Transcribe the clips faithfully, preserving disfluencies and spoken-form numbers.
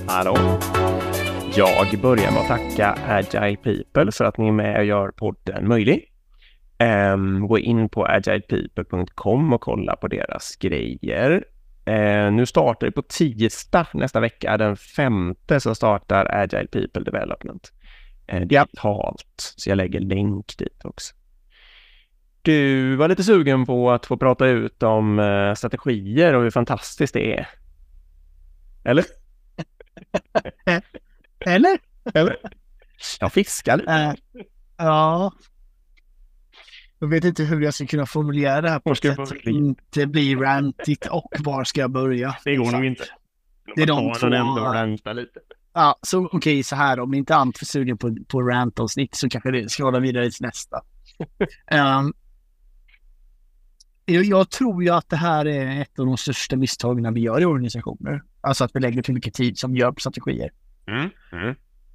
Hallå. Jag börjar med att tacka Agile People för att ni är med och gör podden möjlig. Um, gå in på agile people punkt com och kolla på deras grejer. Uh, nu startar det på tisdag nästa vecka, den femte, så startar Agile People Development. Uh, digitalt, så jag lägger länk dit också. Du var lite sugen på att få prata ut om uh, strategier och hur fantastiskt det är. Eller? Eller? Eller? Jag fiskar lite. Äh, ja. Jag vet inte hur jag ska kunna formulera det här på ett sätt som inte blir rantigt, och var ska jag börja? Det går nog inte. Det är de två. Ranta lite. Ja, så okej, okay, så här, om ni inte är alltför sugen på, på rant-avsnitt så kanske det ska hålla vidare till nästa. um, jag, jag tror ju att det här är ett av de största misstagen vi gör i organisationer. Alltså att vi lägger för mycket tid som gör på strategier. Mm, mm.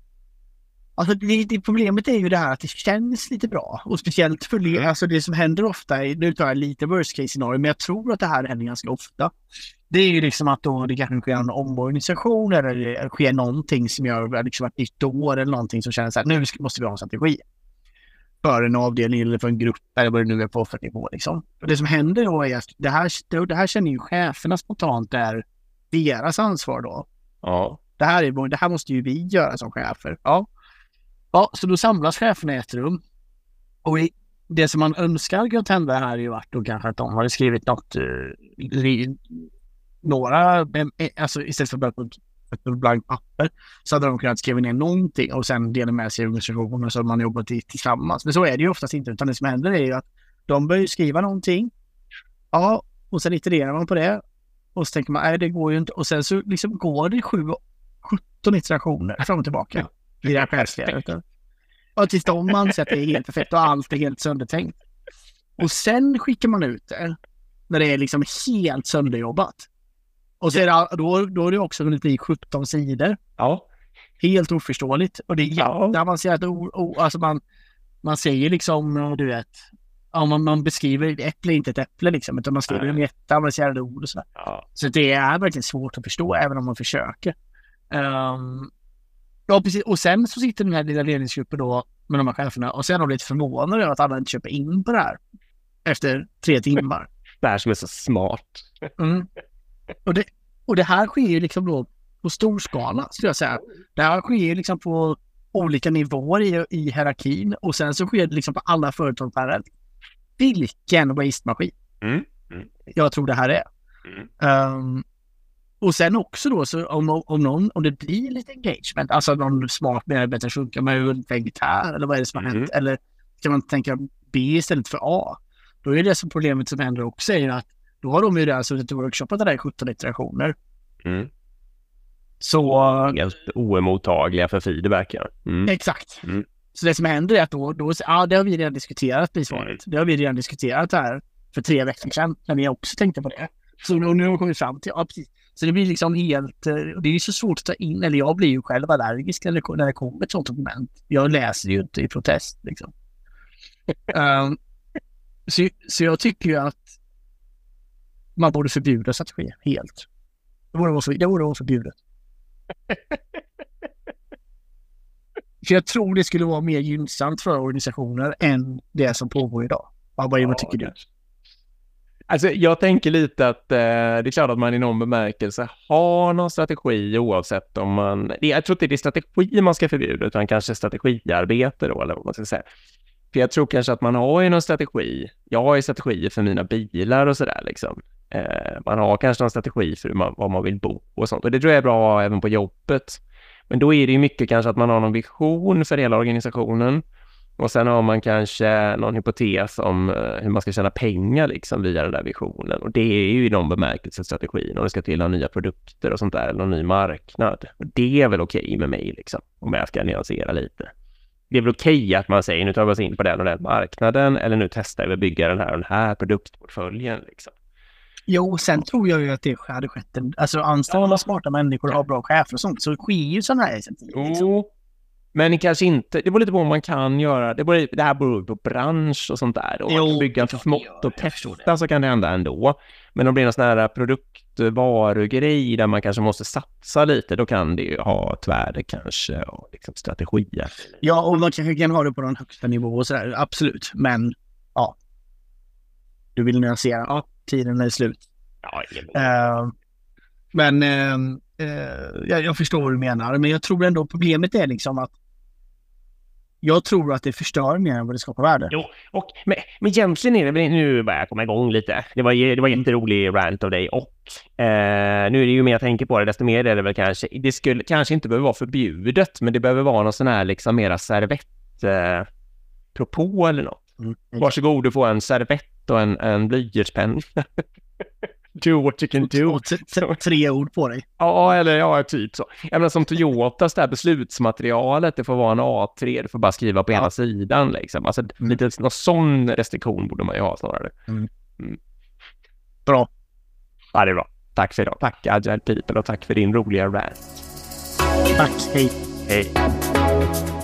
Alltså det, det problemet är ju det här att det känns lite bra. Och speciellt för det, alltså det som händer ofta, nu tar jag lite worst case scenario, men jag tror att det här händer ganska ofta. Det är ju liksom att då det kanske sker en omorganisation eller det sker någonting som gör liksom ett nytt år eller någonting som känns så här, nu måste vi ha en strategi. För en avdelning eller för en grupp eller vad det nu är på för nivå liksom. Och det som händer då är att det här, det här känner ju cheferna spontant är deras ansvar då. Ja. Det här, är, det här måste ju vi göra som chefer. Ja. Ja, så då samlas cheferna i ett rum. Och i, det som man önskar att hända här är ju varit då kanske att de hade skrivit något, eh, några, eh, alltså istället för bara på ett blankt papper, så hade de kunnat skriva ner någonting och sen dela med sig i organisationen så man jobbat tillsammans. Men så är det ju oftast inte, utan det som händer är ju att de börjar skriva någonting. Ja, och sen itererar man på det. Och så tänker man, nej det går ju inte. Och sen så liksom går det sju, sjutton iterationer fram och tillbaka. I det här chefsliga. Och tills de anser att det är helt perfekt och allt är helt söndertänkt. Och sen skickar man ut det när det är liksom helt sönderjobbat. Och så är det, då, då är det också hunnit bli sjutton sidor. Ja. Helt oförståeligt. Och det är ja. jätteavancerat. Alltså man, man säger liksom, du vet, ja, man, man beskriver ett äpple, inte ett äpple liksom, utan man skriver med jätteavancerade ord och sådär. Ja. Så det är verkligen svårt att förstå även om man försöker. Um, ja, precis. Och sen så sitter den här lilla ledningsgruppen då med de här cheferna och sen har de blivit förvånade över att alla inte köper in på det här efter tre timmar. Det här som är så smart. Mm. Och, det, och det här sker ju liksom då på stor skala, skulle jag säga. Det här sker ju liksom på olika nivåer i, i hierarkin och sen så sker det liksom på alla företag parallellt. Vilken waste-maskin Mm. Mm. jag tror det här är. Mm. Um, och sen också då, så om, om, någon, om det blir lite engagement, alltså någon smart medarbetare sjunker med en vegetär eller vad är det som har Mm. hänt, eller kan man tänka B istället för A, då är det som problemet som händer också är att då har de ju redan suttit och workshoppat det där i sjutton iterationer. Mm. Så helt oemottagliga för feedback. Ja. Mm. Exakt. Mm. Så det som händer är att då, då ja, det har vi redan diskuterat blir svaret. Mm. Det har vi redan diskuterat här för tre veckor sedan när vi också tänkte på det. Så nu, nu har vi kommit fram till, ja precis. Så det blir liksom helt, det är ju så svårt att ta in, eller jag blir ju själv allergisk när det, när det kommer ett sånt dokument. Jag läser ju inte i protest liksom. um, så, så jag tycker ju att man borde förbjuda strategier helt. Det borde vara, för, det borde vara förbjudet. För jag tror det skulle vara mer gynnsamt för organisationer än det som pågår idag. Vad, vad ja, tycker du? Alltså jag tänker lite att eh, det är klart att man i någon bemärkelse har någon strategi oavsett om man... Jag tror inte det är strategi man ska förbjuda utan kanske strategiarbete då, eller vad man ska säga. För jag tror kanske att man har ju någon strategi. Jag har ju strategier för mina bilar och sådär liksom. Eh, man har kanske någon strategi för man, var man vill bo och sånt. Och det tror jag är bra även på jobbet. Men då är det ju mycket kanske att man har någon vision för hela organisationen. Och sen har man kanske någon hypotes om uh, hur man ska tjäna pengar liksom via den där visionen. Och det är ju i någon bemärkelse strategin. Och det ska till ha nya produkter och sånt där. Eller någon ny marknad. Och det är väl okej okay med mig liksom. Om jag ska nyansera lite. Det är väl okej okay att man säger nu tar vi oss in på den och den marknaden. Eller nu testar vi att bygga den här och den här produktportföljen liksom. Jo, sen tror jag ju att det hade skett en, alltså anställda smarta människor och ha bra chefer och sånt, så sker ju sådana här initiativ. Liksom. Men kanske inte, det beror lite på vad man kan göra. Det, beror, det här beror på bransch och sånt där. Om man kan bygga för smått och testa så kan det hända ändå. Men om det är en sån här produktvarugrej där man kanske måste satsa lite, då kan det ju ha ett värde kanske och liksom strategier. Ja, och man kanske kan ha det på den högsta nivå och sådär, absolut. Men ja, du vill nyansera. Ja, tiden är slut. Ja, uh, men uh, uh, jag, jag förstår vad du menar. Men jag tror ändå problemet är liksom att jag tror att det förstör mer än vad det skapar värde. Jo, och, men, men egentligen är det väl, nu börjar jag komma igång lite. Det var, det var jätterolig rant av dig och eh, nu är det ju mer jag tänker på det, desto mer är det väl kanske, det skulle kanske inte behöver vara förbjudet, men det behöver vara någon sån här liksom mera servett eh, propå eller något. Mm. Varsågod, du får en servett och en, en blyertspenna. Do what you can do. T- t- tre ord på dig. Ja, eller ja, typ så. Jag menar, som Toyotas, det här beslutsmaterialet, det får vara en A tre, du får bara skriva på ja. ena sidan liksom. Alltså, mm. lite någon sån restriktion borde man ju ha snarare. Mm. Mm. Bra. Ja, det är bra. Tack för idag. Tack Agile People och tack för din roliga rant. Tack, hej. Hej.